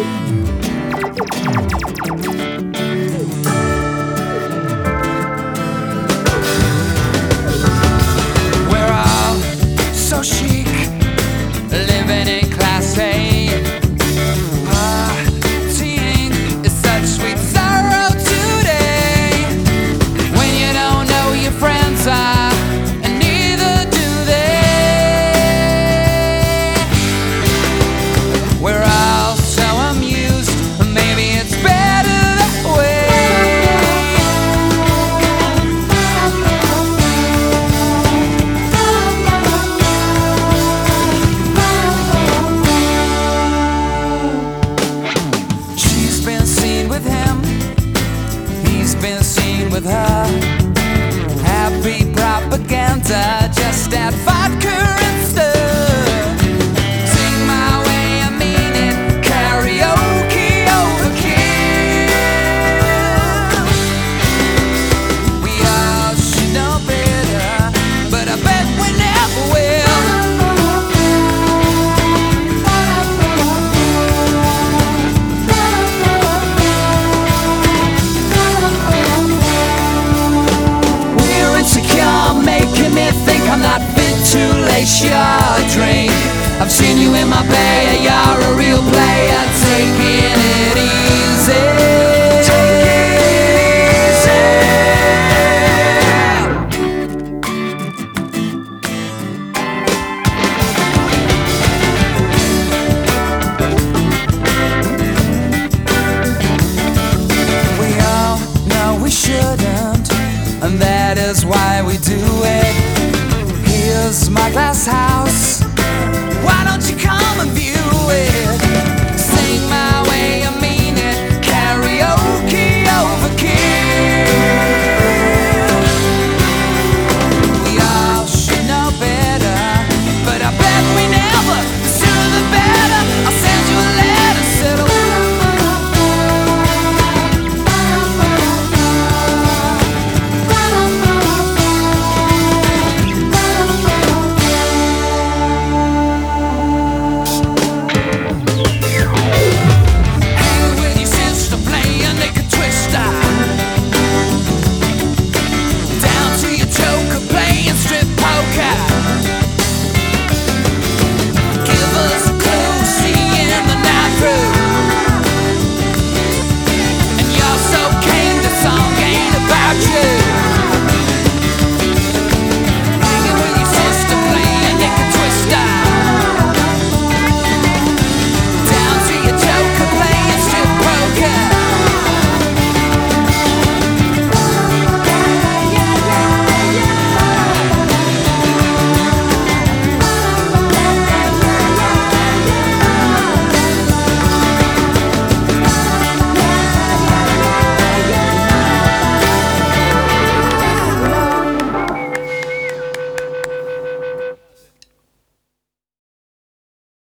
We're all so chic, living in class A. Partying is such sweet sorrow today. When you don't know your friends are, and neither do they. We're all so amused, maybe it's better that way. She's been seen with him, he's been seen with her. Happy propaganda, just add vodka and stir. Sing my way, I mean it, karaoke overkill. We all should know better, but I bet we never will. We're insecure, making me think I'm not fit to lace your drink. I've seen you in my bay, you're a real player, taking it easy.